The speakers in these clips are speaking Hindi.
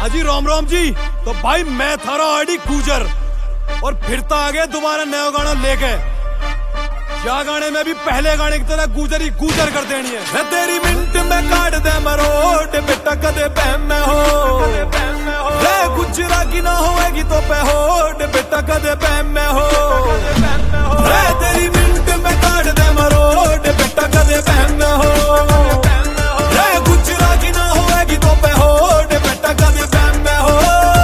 हाजी राम राम जी। तो भाई मैं थारा आड़ी गुजर और फिरता आ गया दोबारा नया गाना लेके। या गाने में भी पहले गाने की तरह गुजर ही गुजर कर देनी है। मैं तेरी मिनट में काट दे मरोट बेटा कदे बहम में हो रे गुजरा की ना होएगी तो पहोट बेटा कदे बहम में हो रे तेरी मिनट में काट दे मरोट बेटा कदे बहम में हो रे गुजरा की ना होएगी तो पहोट बेटा कदे बहम में हो।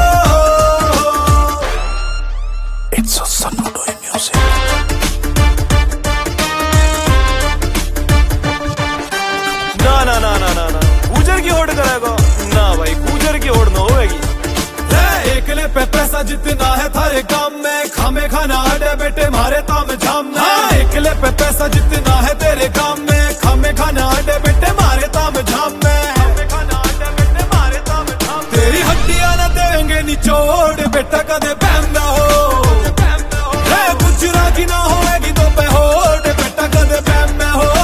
It's a Sanodoy music। ना ना ना ना ना गुजर की होड़ करेगा ना भाई, गुजर की होड़ ना होएगी। एकले पे पैसा जितना है थारे काम में खामे खाना आडे बेटे मारे ताम झाम में। एकले पे पैसा जितना है तेरे काम में खामे खाना आडे बेटे मारे ताम झाम में। तेरी हड्डियां ना देंगे निचोड़ बेटा कदे बहम ना हो गुजरा की ना होएगी तो पहोड़ बेटा कदे बहम ना हो।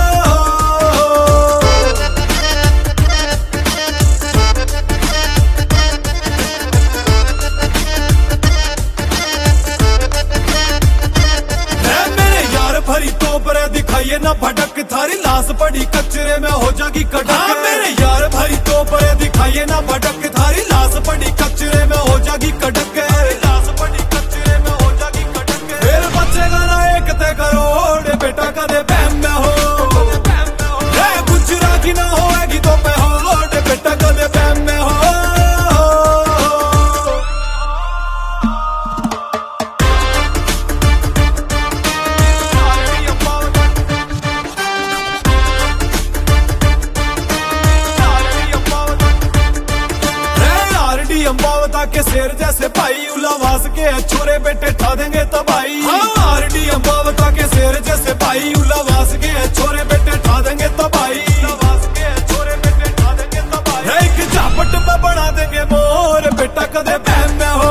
भरी तो पर दिखाइए ना भटक थारी लाश पड़ी कचरे में हो जागी कटक। मेरे यार भरी तो पर दिखाइए ना भटक थारी लाश पड़ी कचरे में हो जागी कटक। लाश पड़ी कचरे में हो जागी कटक। फिर बचेगा ना एक ते करोड़ बेटा कदे बहम में हो गुजरा की ना होएगी तो पहोड़ बेटा कदे बहम में हो। अंबावता के शेर जैसे भाई उलावास के छोरे बेटे ठा देंगे तबाही। आरडी अंबावता के शेर जैसे भाई उलावास के छोरे बेटे ठा देंगे तबाही। एक झापट में बना देंगे मोर बेटा कदे बहम में हो